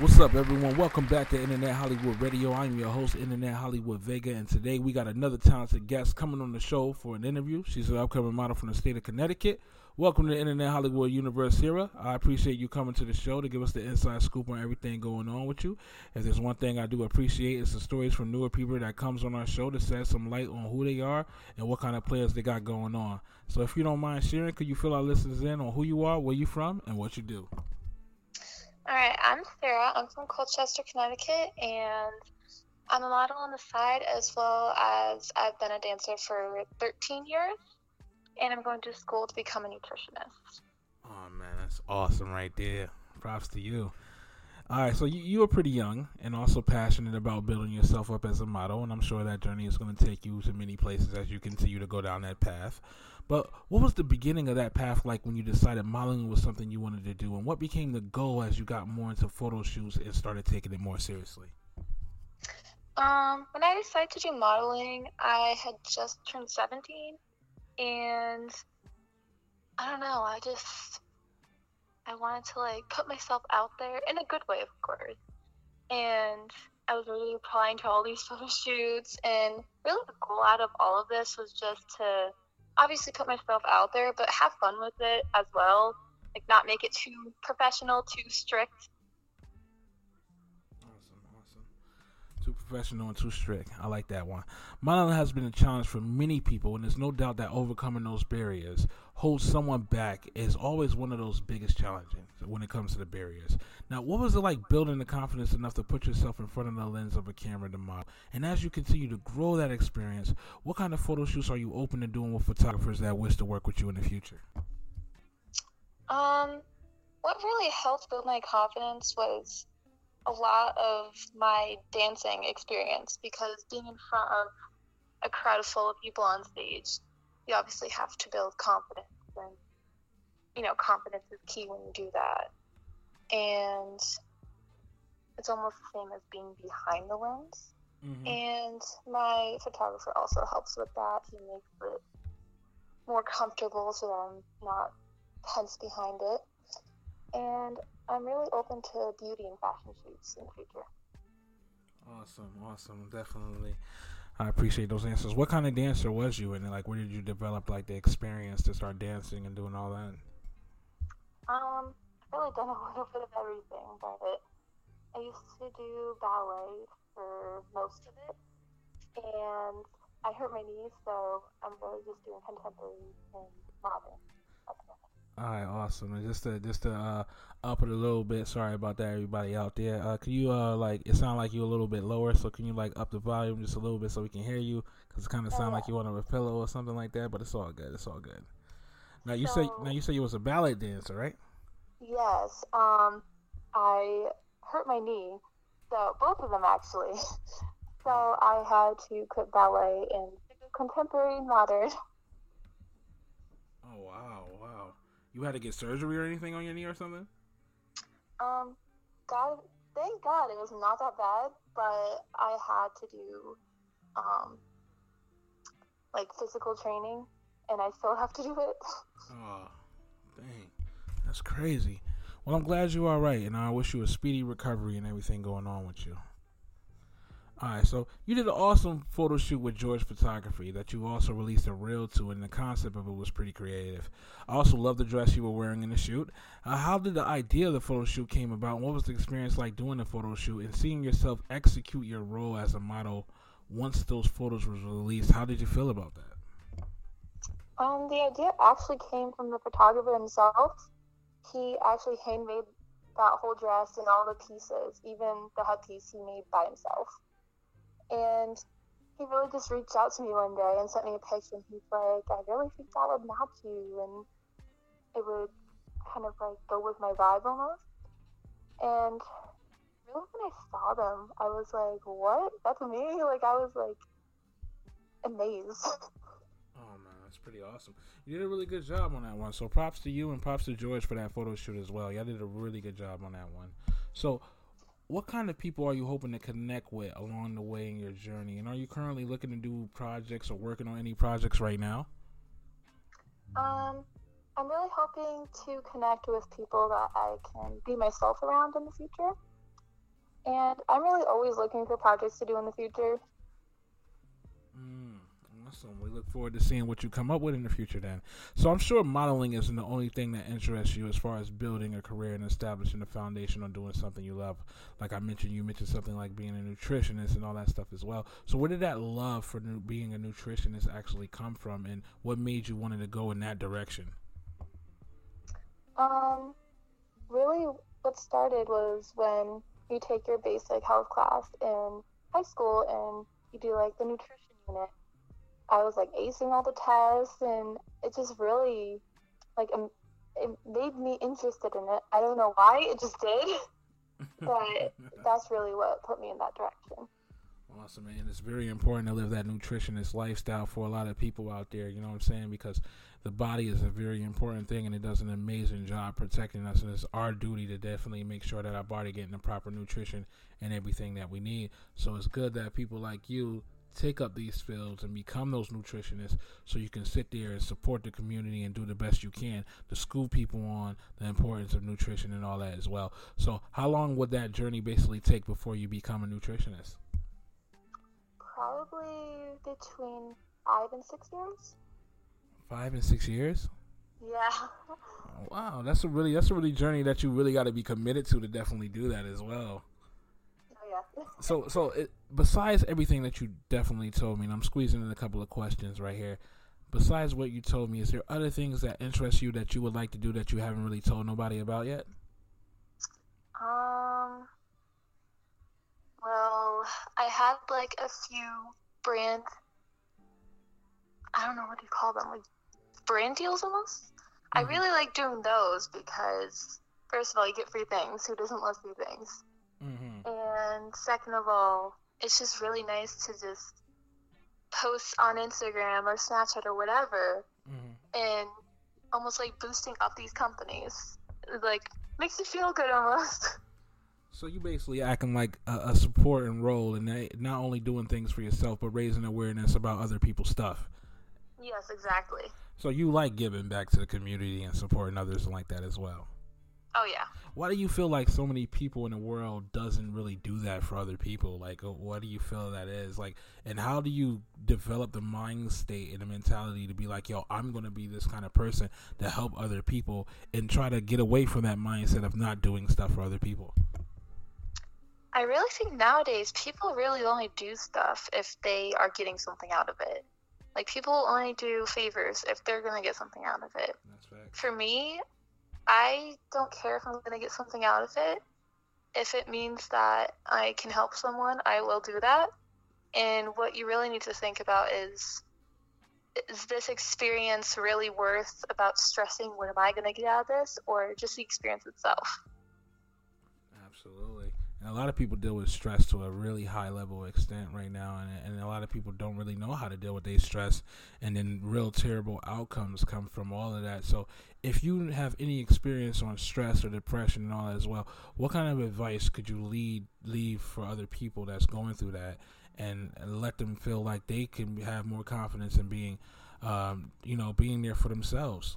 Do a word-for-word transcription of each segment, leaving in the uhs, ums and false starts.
What's up, everyone? Welcome back to Internet Hollywood Radio. I'm your host, Internet Hollywood Vega, and today we got another talented guest coming on the show for an interview. She's an upcoming model from the state of Connecticut. Welcome to Internet Hollywood Universe, Sierra. I appreciate you coming to the show to give us the inside scoop on everything going on with you. If there's one thing I do appreciate, it's the stories from newer people that comes on our show to shed some light on who they are and what kind of players they got going on. So if you don't mind sharing, could you fill our listeners in on who you are, where you from, and what you do? All right, I'm Sarah. I'm from Colchester, Connecticut, and I'm a model on the side as well as I've been a dancer for thirteen years, and I'm going to school to become a nutritionist. Oh, man, that's awesome right there. Props to you. All right, so you, you are pretty young and also passionate about building yourself up as a model, and I'm sure that journey is going to take you to many places as you continue to go down that path. But what was the beginning of that path like when you decided modeling was something you wanted to do, and what became the goal as you got more into photo shoots and started taking it more seriously? Um, when I decided to do modeling, I had just turned seventeen, and I don't know, I just, I wanted to, like, put myself out there in a good way, of course, and I was really applying to all these photo shoots, and really the goal out of all of this was just to obviously put myself out there, but have fun with it as well. Like, not make it too professional, too strict. Awesome, awesome. Too professional and too strict. I like that one. Modeling has been a challenge for many people, and there's no doubt that overcoming those barriers, holds someone back, is always one of those biggest challenges when it comes to the barriers. Now, what was it like building the confidence enough to put yourself in front of the lens of a camera to model? And as you continue to grow that experience, what kind of photo shoots are you open to doing with photographers that wish to work with you in the future? Um, what really helped build my confidence was a lot of my dancing experience, because being in front of a crowd full of people on stage, you obviously have to build confidence, and, you know, confidence is key when you do that. And it's almost the same as being behind the lens. Mm-hmm. And my photographer also helps with that. He makes it more comfortable so that I'm not tense behind it. And I'm really open to beauty and fashion shoots in the future. Awesome, awesome, definitely. I appreciate those answers. What kind of dancer was you, and like, where did you develop like the experience to start dancing and doing all that? Um, I've really done a little bit of everything, but I used to do ballet for most of it, and I hurt my knees, so I'm really just doing contemporary and modern. All right, awesome. And just to just to uh, up it a little bit. Sorry about that, everybody out there. Uh, can you uh like? It sound like you a little bit lower, so can you like up the volume just a little bit so we can hear you? Because it kind of sound oh, like you on a pillow or something like that. But it's all good. It's all good. Now you so, say now you say you was a ballet dancer, right? Yes. Um, I hurt my knee, so both of them actually. So I had to quit ballet and do contemporary modern. Oh wow, wow. You had to get surgery or anything on your knee or something? Um, God, thank God it was not that bad, but I had to do, um, like physical training, and I still have to do it. Oh, dang. That's crazy. Well, I'm glad you're all right, and I wish you a speedy recovery and everything going on with you. All right, so you did an awesome photo shoot with George Photography that you also released a reel to, and the concept of it was pretty creative. I also love the dress you were wearing in the shoot. Uh, how did the idea of the photo shoot came about, and what was the experience like doing the photo shoot and seeing yourself execute your role as a model once those photos were released? How did you feel about that? Um, the idea actually came from the photographer himself. He actually handmade that whole dress and all the pieces, even the headpiece he made by himself. And he really just reached out to me one day and sent me a picture, and he's like, I really think that would match you, and it would kind of like go with my vibe almost. And really when I saw them, I was like, what? That's me? Like, I was like amazed. Oh man, that's pretty awesome. You did a really good job on that one. So props to you and props to George for that photo shoot as well. Y'all did a really good job on that one. So what kind of people are you hoping to connect with along the way in your journey? And are you currently looking to do projects or working on any projects right now? Um, I'm really hoping to connect with people that I can be myself around in the future. And I'm really always looking for projects to do in the future. Mm, awesome. We look forward to seeing what you come up with in the future then. So I'm sure modeling isn't the only thing that interests you as far as building a career and establishing a foundation on doing something you love. Like I mentioned, you mentioned something like being a nutritionist and all that stuff as well. So where did that love for nu- being a nutritionist actually come from, and what made you want to go in that direction? Um, really, what started was when you take your basic health class in high school and you do like the nutrition unit. I was like acing all the tests, and it just really like um, it made me interested in it. I don't know why, it just did, but that's really what put me in that direction. Awesome, man. It's very important to live that nutritionist lifestyle for a lot of people out there, you know what I'm saying? Because the body is a very important thing, and it does an amazing job protecting us, and it's our duty to definitely make sure that our body getting the proper nutrition and everything that we need. So it's good that people like you take up these fields and become those nutritionists, so you can sit there and support the community and do the best you can to school people on the importance of nutrition and all that as well. So how long would that journey basically take before you become a nutritionist? Probably between five and six years. Five and six years? Yeah. Oh, wow, that's a really that's a really journey that you really got to be committed to to definitely do that as well. Oh yeah. So so it, besides everything that you definitely told me, and I'm squeezing in a couple of questions right here. Besides what you told me, is there other things that interest you that you would like to do that you haven't really told nobody about yet? Um. Well, I had like a few brand. I don't know what do you call them, like brand deals almost. Mm-hmm. I really like doing those because, first of all, you get free things. Who doesn't love free things? Mm-hmm. And second of all, it's just really nice to just post on Instagram or Snapchat or whatever, mm-hmm. and almost like boosting up these companies. It, like, makes you feel good almost. So you basically acting like a, a supporting role, and not only doing things for yourself, but raising awareness about other people's stuff. Yes, exactly. So you like giving back to the community and supporting others like that as well? Oh, yeah. Why do you feel like so many people in the world doesn't really do that for other people? Like, what do you feel that is? Like, and how do you develop the mind state and the mentality to be like, yo, I'm going to be this kind of person to help other people, and try to get away from that mindset of not doing stuff for other people? I really think nowadays people really only do stuff if they are getting something out of it. Like, people only do favors if they're going to get something out of it. That's right. For me, I don't care if I'm going to get something out of it. If it means that I can help someone, I will do that. And what you really need to think about is, is this experience really worth about stressing what am I going to get out of this, or just the experience itself? Absolutely. And a lot of people deal with stress to a really high level extent right now, and, and a lot of people don't really know how to deal with their stress, and then real terrible outcomes come from all of that. So if you have any experience on stress or depression and all that as well, what kind of advice could you lead leave for other people that's going through that, and, and let them feel like they can have more confidence in being, um, you know, being there for themselves?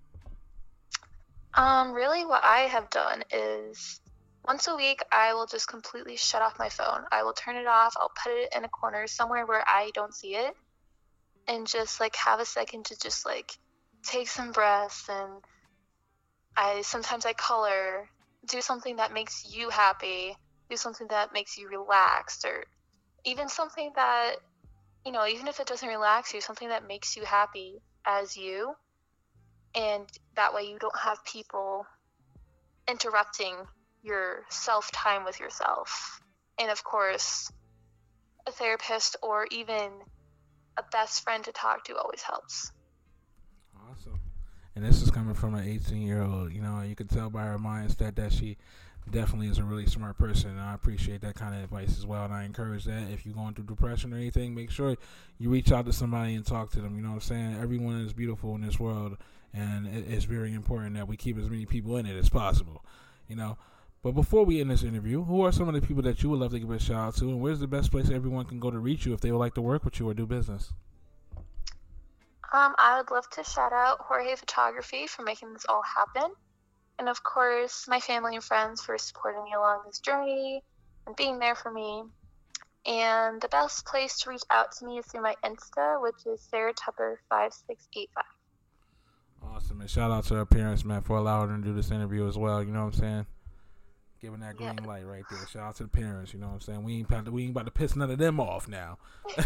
Um, really what I have done is, once a week, I will just completely shut off my phone. I will turn it off. I'll put it in a corner somewhere where I don't see it, and just like have a second to just like take some breaths. And I sometimes I color, do something that makes you happy, do something that makes you relaxed, or even something that, you know, even if it doesn't relax you, something that makes you happy as you. And that way you don't have people interrupting your self-time with yourself. And of course, a therapist or even a best friend to talk to always helps. Awesome. And this is coming from an eighteen-year-old. You know, you can tell by her mindset that she definitely is a really smart person, and I appreciate that kind of advice as well. And I encourage that if you're going through depression or anything, make sure you reach out to somebody and talk to them. You know what I'm saying? Everyone is beautiful in this world, and it's very important that we keep as many people in it as possible. You know. But before we end this interview, who are some of the people that you would love to give a shout out to, and where's the best place everyone can go to reach you if they would like to work with you or do business? Um, I would love to shout out Jorge Photography for making this all happen. And of course, my family and friends for supporting me along this journey. and being there for me. And the best place to reach out to me is through my Insta, which is Sarah Tupper five six eight five. Awesome. And shout out to her parents, man, for allowing her to do this interview as well. You know what I'm saying? Giving that green yeah. light right there. Shout out to the parents. You know what I'm saying? We ain't about to, we ain't about to piss none of them off now.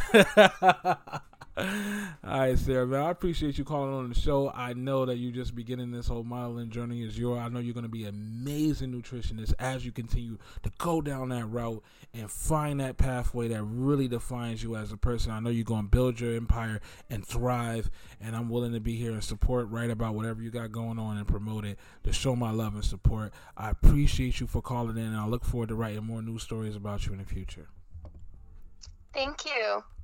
All right, Sarah, man, I appreciate you calling on the show. I know that you just beginning this whole modeling journey is your. I know you're going to be an amazing nutritionist as you continue to go down that route and find that pathway that really defines you as a person. I know you're going to build your empire and thrive, and I'm willing to be here and support right about whatever you got going on and promote it to show my love and support. I appreciate you for calling in, and I look forward to writing more news stories about you in the future. Thank you.